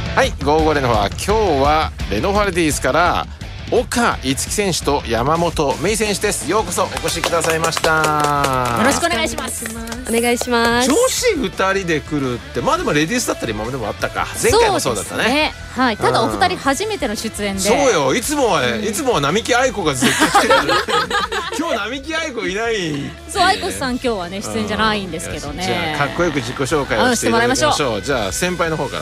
はい、55レノファ、今日はレノファルディースから岡樹選手と山本芽衣選手です。ようこそお越しくださいました。 よろしくお願いします。 お願いします。 女子2人で来るって、まあでもレディースだったら今までもあったか。前回もそうだったね。 はい、ただお二人初めての出演で。 そうよ、いつもは並木愛子がずっと来てる今日並木愛子いない、 そう、愛子さん今日はね出演じゃないんですけどね。 じゃあかっこよく自己紹介をしていただきましょう。じゃあ先輩の方から。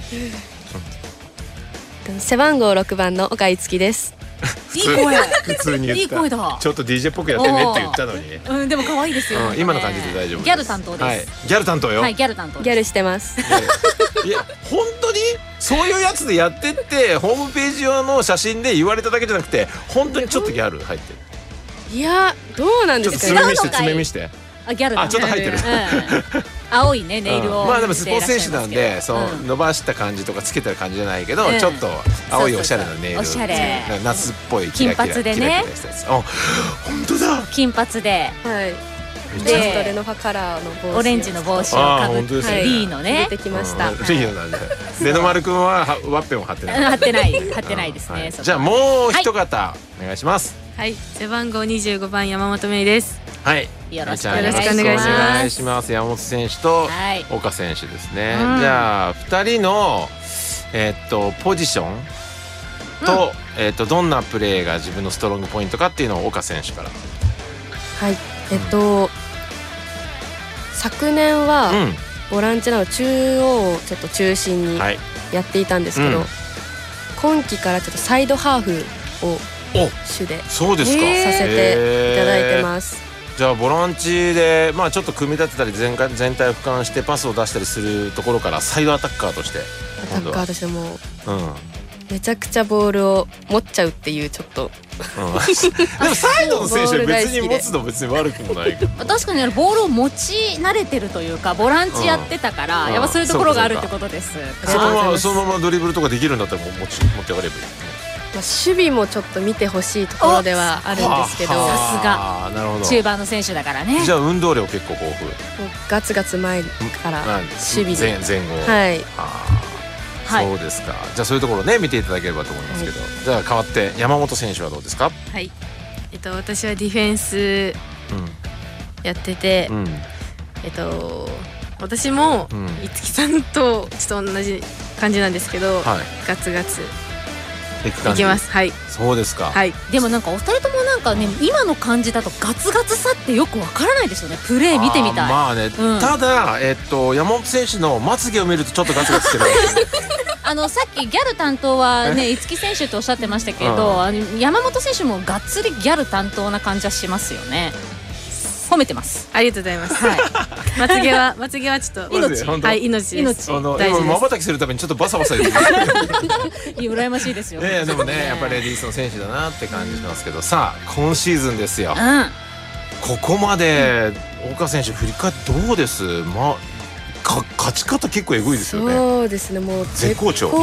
背番号6番の岡樹です。 いい声。 普通に言った。 いい声だ。 ちょっと DJ っぽくやってねって言ったのに。 でも可愛いですよ。 今の感じで大丈夫です。 ギャル担当です。 はい、ギャル担当よ。 はい、ギャル担当。 ギャルしてます。 いや本当にそういうやつでやってってホームページ用の写真で言われただけじゃなくて、本当にちょっとギャル入ってる。 いや、どうなんですか。 ちょっと爪見して爪見して。 あ、ギャルだ。 あ、ちょっと入ってる。 青いねネイルを。 まあでもスポーツ選手なんで、そう伸ばした感じとかつけてる感じじゃないけど、ちょっと青いおしゃれなネイル、 おしゃれ夏っぽいキラキラ金髪でね。 あ、本当だ。 金髪で。 はい。で、レノファカラーの帽子、 オレンジの帽子をかぶってリーのね出てきました。 リーのなんで。レノ丸くんはワッペンを貼ってない。 貼ってないですね。 じゃあもう一方お願いします。 はい、背番号25番山本芽衣です。 はい、 よろしくお願いします。山本選手と岡選手ですね。じゃあ2人のポジションとどんなプレーが自分のストロングポイントかっていうのを岡選手から。 はい、昨年はボランチなど中央をちょっと中心にやっていたんですけど、今季からちょっとサイドハーフを主でさせていただいてます。 じゃあボランチで、まあ、ちょっと組み立てたり全体を俯瞰してパスを出したりするところからサイドアタッカーとしてもめちゃくちゃボールを持っちゃうっていうちょっとでもサイドの選手は別に持つの別に悪くもないけど確かにボールを持ち慣れてるというかボランチやってたからやっぱそういうところがあるってことです。 そのままドリブルとかできるんだったら持って上がればいい。 守備もちょっと見てほしいところではあるんですけど、 さすが中盤の選手だからね。 じゃあ運動量結構豊富。 ガツガツ前から守備で前後。はい、そうですか。じゃあそういうところね見ていただければと思いますけど、じゃあ代わって山本選手はどうですか。 はい、私はディフェンスやってて、私も五木さんとちょっと同じ感じなんですけど、ガツガツいきます。はい。 そうですか。 はい。でもなんかお二人ともなんかね今の感じだとガツガツさってよくわからないですよね。プレー見てみたい。 まあね。ただ山本選手のまつげを見るとちょっとガツガツしてる。 さっきギャル担当はね五木選手とおっしゃってましたけど、山本選手もがっつりギャル担当な感じはしますよね。褒めてます。 ありがとうございます。はい。まつげはちょっと命。 はい、命です。 今瞬きするためにちょっとバサバサ言って羨ましいですよ。 でもねやっぱりレディースの選手だなって感じしますけど、さあ今シーズンですよ。ここまで岡選手振り返ってどうです？まあ勝ち方結構エグいですよね。 そうですね、もう絶好調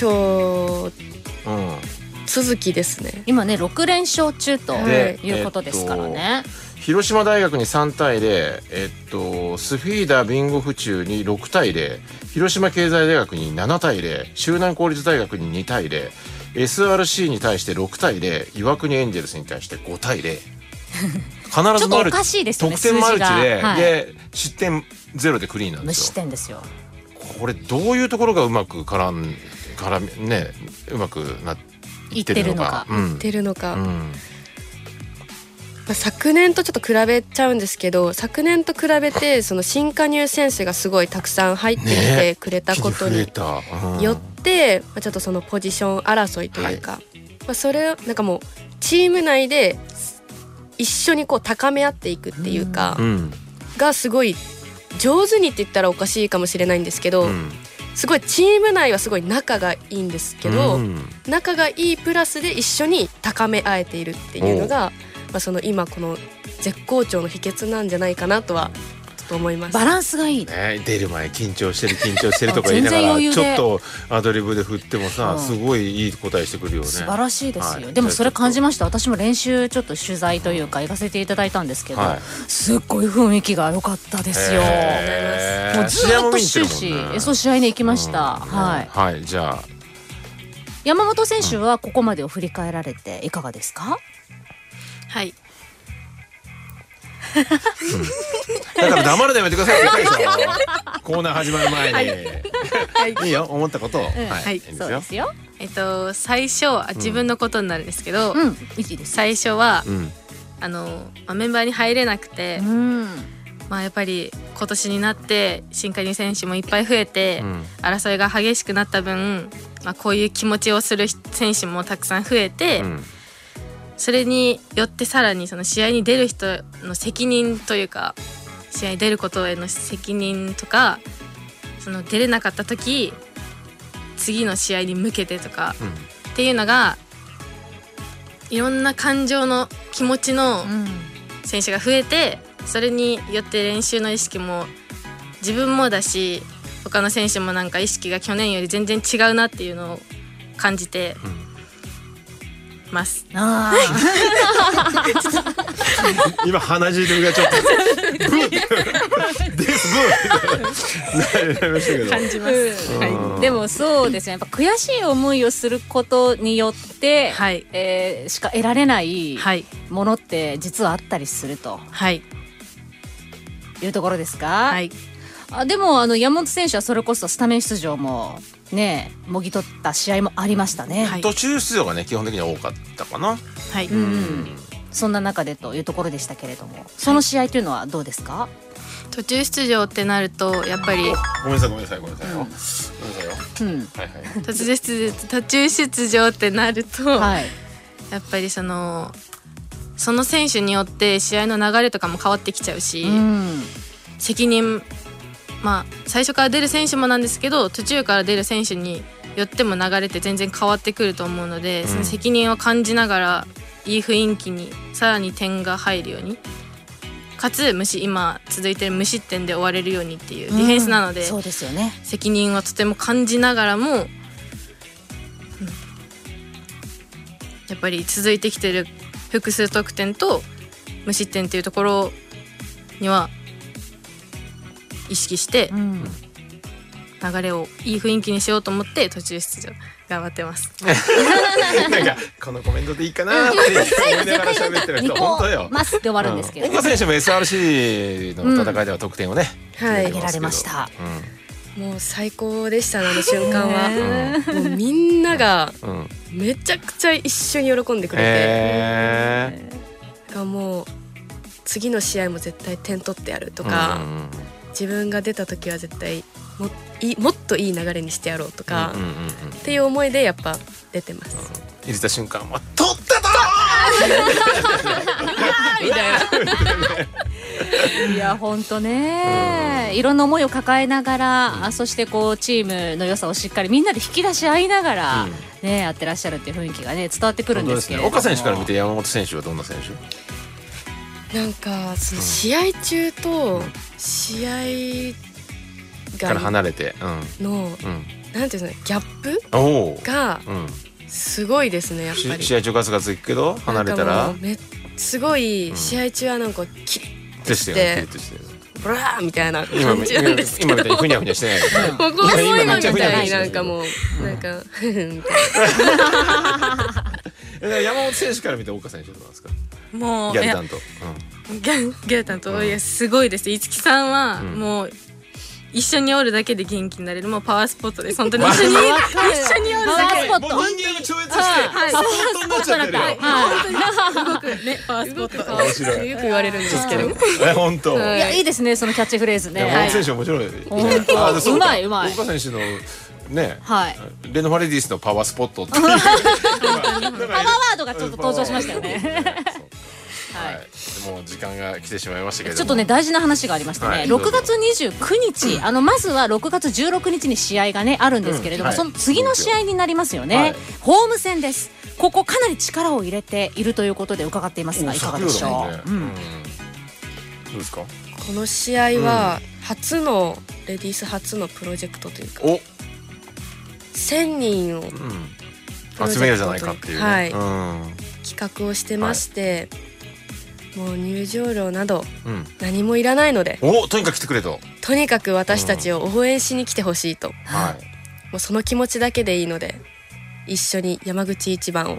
続きですね。 今ね6連勝中ということですからね。 広島大学に3対0、スフィーダービンゴ府中に6対0、広島経済大学に7対0、周南公立大学に2対0、SRC に対して6対0、岩国エンジェルスに対して5対0。必ずマルチ、得点マルチで失点ゼロでクリーンなんですよ。 無失点ですよ。 これどういうところがうまく絡ねうまくなってるのか。 昨年とちょっと比べちゃうんですけど、昨年と比べてその新加入選手がすごいたくさん入ってきてくれたことによって、ちょっとそのポジション争いというか、それをなんかもうチーム内で一緒にこう高め合っていくっていうかがすごい上手にって言ったらおかしいかもしれないんですけど、すごいチーム内はすごい仲がいいんですけど、仲がいいプラスで一緒に高め合えているっていうのがその今この絶好調の秘訣なんじゃないかなとはと思います。 バランスがいいね。出る前緊張してるとか言いながらちょっとアドリブで振ってもさ、すごいいい答えしてくるよね。 素晴らしいですよ。でもそれ感じました。私も練習ちょっと取材というか行かせていただいたんですけど、すっごい雰囲気が良かったですよ。もうずっと終始そう試合に行きました。 はい。じゃあ山本選手はここまでを振り返られていかがですか？ はい。 だから黙るのやめてくださいって言ったでしょ。コーナー始まる前に。いいよ、思ったことを。 はい、そうですよ。 最初自分のことになるんですけど、最初はメンバーに入れなくて、やっぱり今年になって新加入選手もいっぱい増えて、争いが激しくなった分、こういう気持ちをする選手もたくさん増えて、それによってさらにその試合に出る人の責任というか、試合に出ることへの責任とか、その出れなかった時次の試合に向けてとか、っていうのがいろんな感情の気持ちの選手が増えて、それによって練習の意識も自分もだし、他の選手もなんか意識が去年より全然違うなっていうのを感じてます。 今鼻汁がちょっとブーですブー感じます。 でもそうですね。やっぱ悔しい思いをすることによって、しか得られないものって実はあったりすると、いうところですか？でも山本選手はそれこそスタメン出場もねもぎ取った試合もありましたね。 途中出場がね基本的には多かったかな。 そんな中でというところでしたけれども、その試合というのはどうですか？ 途中出場ってなるとやっぱりごめんなさいよ。 途中出場ってなると、やっぱりその選手によって試合の流れとかも変わってきちゃうし、責任最初から出る選手もなんですけど、途中から出る選手によっても流れって全然変わってくると思うので、その責任を感じながらいい雰囲気にさらに点が入るように、かつ今続いてる無失点で終われるようにっていうディフェンスなので、 そうですよね。 責任はとても感じながらも、やっぱり続いてきてる複数得点と無失点っていうところには意識して流れをいい雰囲気にしようと思って途中出場頑張ってます。 なんかこのコメントでいいかなって思いながら喋ってる人本当よ。 ますって終わるんですけど、 岡選手も SRC の戦いでは得点をね挙げられました。 もう最高でしたね、あの瞬間は。もうみんながめちゃくちゃ一緒に喜んでくれて、もう次の試合も絶対点取ってやるとか、自分が出た時は絶対もっといい流れにしてやろうとかっていう思いでやっぱ出てます。 入れた瞬間は取ったぞみたいな。いや本当ね、いろんな思いを抱えながら、そしてこうチームの良さをしっかりみんなで引き出し合いながらね、やってらっしゃるっていう雰囲気がね伝わってくるんですけど、 岡選手から見て山本選手はどんな選手？ なんかその試合中と試合から離れてのなんていうのギャップがすごいですね。やっぱり試合中ガツガツいくけど離れたらすごい試合中はなんかキリッとしてブラーみたいな感じなんですけど、 今みたいにふにゃふにゃしてない。 もうこういうのみたいになんかもうなんかみたいな。 山本選手から見て岡選手どうなんですか？ もうギャル担当ギャル担当、いやすごいです。五木さんはもう一緒におるだけで元気になれる、もうパワースポットです。本当に一緒におるだけでもう人間を超越してスポットになっちゃってるよ。 本当に動くねパワースポット。 面白い。 よく言われるんですけど。 本当。 いやいいですね、そのキャッチフレーズね。 山本選手面白い。 うまいうまい。 岡選手のね、レノファレディスのパワースポットっていうパワーワードがちょっと登場しましたよね。 もう時間が来てしまいましたけど、 ちょっとね大事な話がありましてね、6月29日まずは6月16日に試合がねあるんですけれども、その次の試合になりますよね。ホーム戦です。ここかなり力を入れているということで伺っていますが、いかがでしょう？ どうですか？ この試合は初の、レディース初のプロジェクトというか、1000人を集めようじゃないかっていうね、 はい、企画をしてまして、もう入場料など何もいらないので、 とにかく来てくれと、 とにかく私たちを応援しに来てほしいと、もうその気持ちだけでいいので、一緒に山口一番を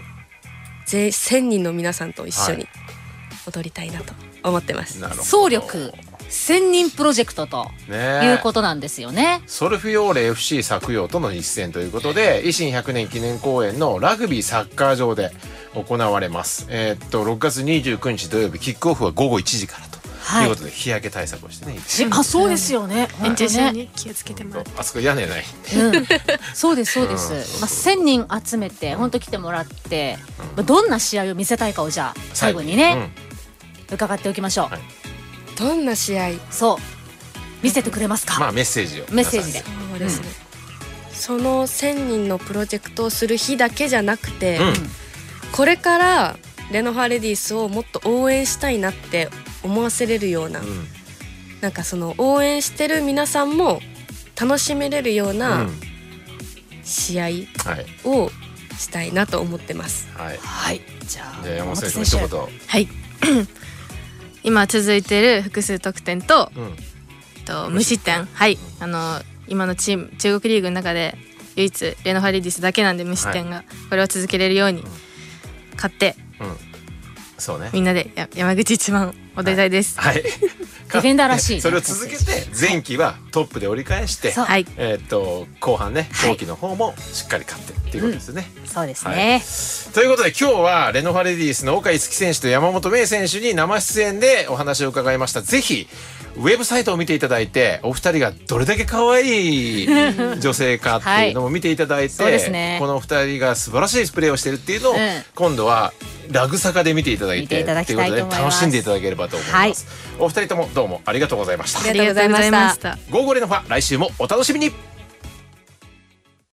1000人の皆さんと一緒に踊りたいなと思ってます。 総力1000人プロジェクトということなんですよね。 ソルフィオーレ FC 作陽との一戦ということで、維新100年記念公演のラグビーサッカー場で行われます。6月29日土曜日、キックオフは午後1時からと。ということで日焼け対策をしてね。 そうですよね。 熱中症に気をつけてもらって。 あそこ屋根ない。 そうですそうです。1000人集めて本当来てもらって、どんな試合を見せたいかをじゃあ最後にね伺っておきましょう。 どんな試合？ そう見せてくれますか？ メッセージを。 メッセージで。 そうですね。その1000人のプロジェクトをする日だけじゃなくて、これからレノファレディースをもっと応援したいなって思わせれるような、なんかその応援してる皆さんも楽しめれるような試合をしたいなと思ってます。 はい。じゃあ山本選手の一言。 はい。今続いている複数得点と、無失点。はい。今のチーム中国リーグの中で唯一レノファレディースだけなんで無失点が、これを続けれるように勝って。 そうね、 みんなで山口一番踊りたいです。 ディフェンダーらしい。 それを続けて前期はトップで折り返して、後半ね後期の方もしっかり勝ってっていうことですね。 そうですね。 ということで今日はレノファレディースの岡井月選手と山本芽選手に生出演でお話を伺いました。ぜひウェブサイトを見ていただいて、お二人がどれだけ可愛い女性かっていうのも見ていただいて、この二人が素晴らしいプレーをしてるっていうのを今度はラグサカで見ていただいてっていうことで楽しんでいただければと思います。お二人ともどうもありがとうございました。 ありがとうございました。 ゴーゴレノファ、来週もお楽しみに。